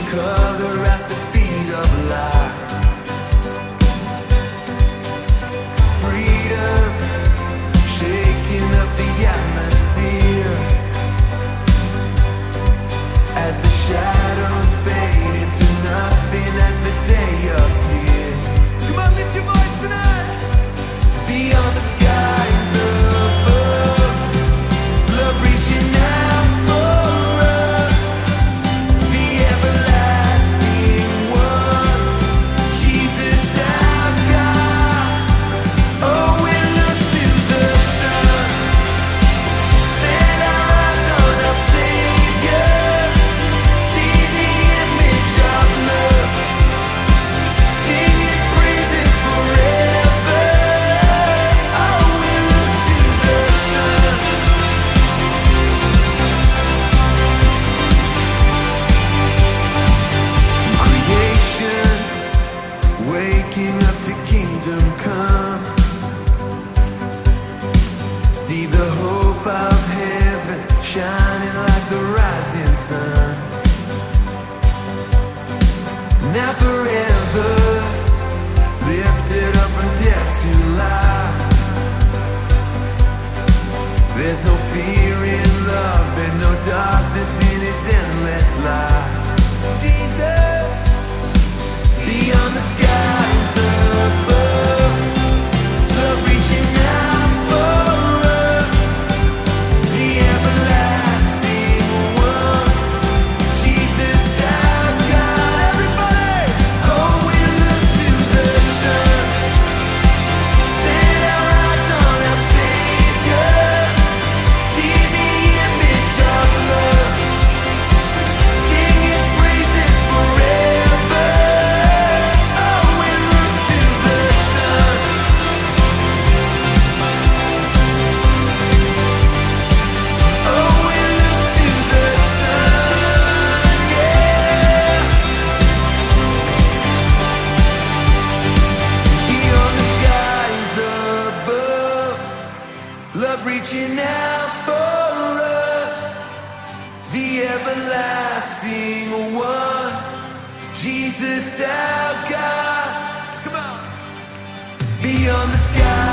color at the speed of light. Freedom, shaking up the atmosphere as the shadows fade into nothing as the day appears. Come on, lift your voice tonight. Beyond the skies above, love reaching out for us, the everlasting one, Jesus our God. Oh, we look to the sun, set our eyes on our Savior, see the image of love, sing His praises forever. Oh, we look to the sun. Creation, waking up to kingdom come. See the hope of heaven shining like the rising sun. Now forever lifted up from death to life. There's no fear in love and no darkness in His endless light. Jesus, beyond the skies above, love reaching out for us, the everlasting one, Jesus our God. Everybody, oh, we look to the sun, set our eyes on our Savior, see the image of love, sing His praises forever. Oh, we look to the sun. Oh, we look to the sun, yeah. Beyond the skies above, love reaching out for us, the everlasting one, Jesus our God. Come on. Beyond the skies